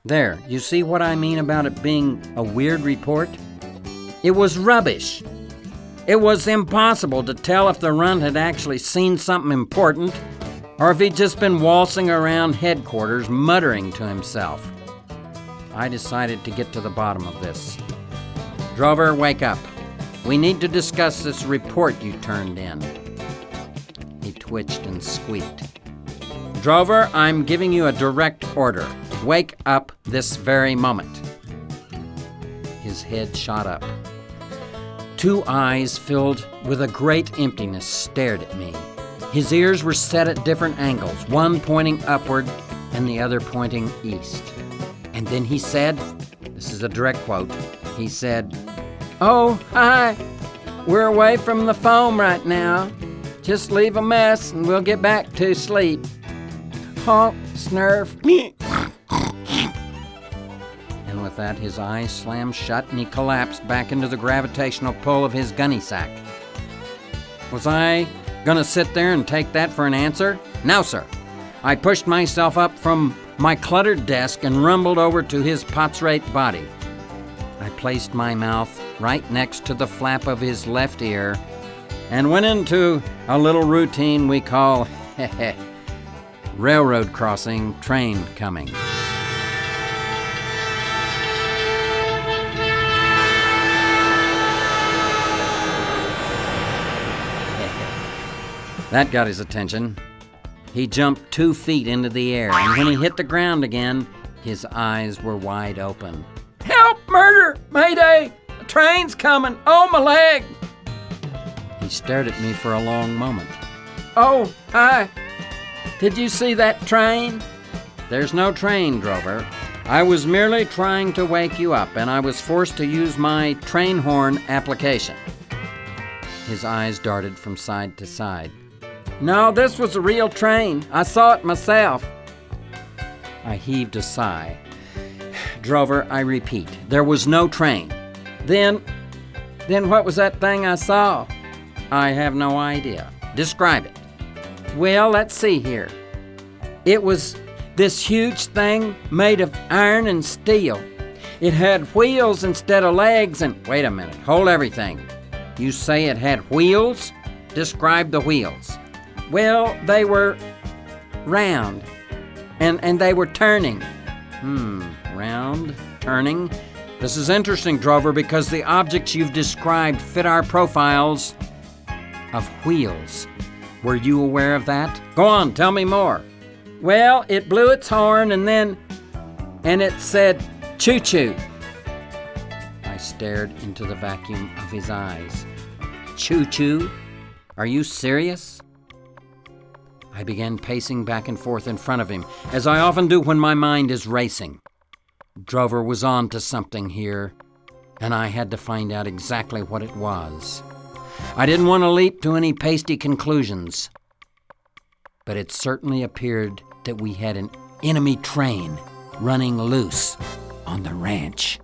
There, you see what I mean about it being a weird report? It was rubbish. It was impossible to tell if the runt had actually seen something important or if he'd just been waltzing around headquarters muttering to himself. I decided to get to the bottom of this. Drover, wake up. We need to discuss this report you turned in. He twitched and squeaked. Drover, I'm giving you a direct order. Wake up this very moment. His head shot up. Two eyes filled with a great emptiness stared at me. His ears were set at different angles, one pointing upward and the other pointing east. And then he said, this is a direct quote, he said, "Oh, hi. We're away from the foam right now. Just leave a mess and we'll get back to sleep. Honk, snurf." And with that, his eyes slammed shut and he collapsed back into the gravitational pull of his gunny sack. Was I gonna sit there and take that for an answer? No, sir. I pushed myself up from my cluttered desk and rumbled over to his Potsrate body. I placed my mouth right next to the flap of his left ear and went into a little routine we call railroad crossing, train coming. That got his attention. He jumped 2 feet into the air, and when he hit the ground again, his eyes were wide open. "Help! Murder! Mayday! A train's coming! Oh, my leg!" He stared at me for a long moment. "Oh, hi. Did you see that train?" "There's no train, Drover. I was merely trying to wake you up, and I was forced to use my train horn application." His eyes darted from side to side. "No, this was a real train. I saw it myself." I heaved a sigh. "Drover, I repeat, there was no train." Then what was that thing I saw?" "I have no idea. Describe it." "Well, let's see here. It was this huge thing made of iron and steel. It had wheels instead of legs and..." "Wait a minute. Hold everything. You say it had wheels? Describe the wheels." "Well, they were round, and they were turning." Round, turning. This is interesting, Drover, because the objects you've described fit our profiles of wheels. Were you aware of that? Go on, tell me more." "Well, it blew its horn and it said, 'Choo-choo.'" I stared into the vacuum of his eyes. "Choo-choo? Are you serious?" I began pacing back and forth in front of him, as I often do when my mind is racing. Drover was on to something here, and I had to find out exactly what it was. I didn't want to leap to any pasty conclusions, but it certainly appeared that we had an enemy train running loose on the ranch.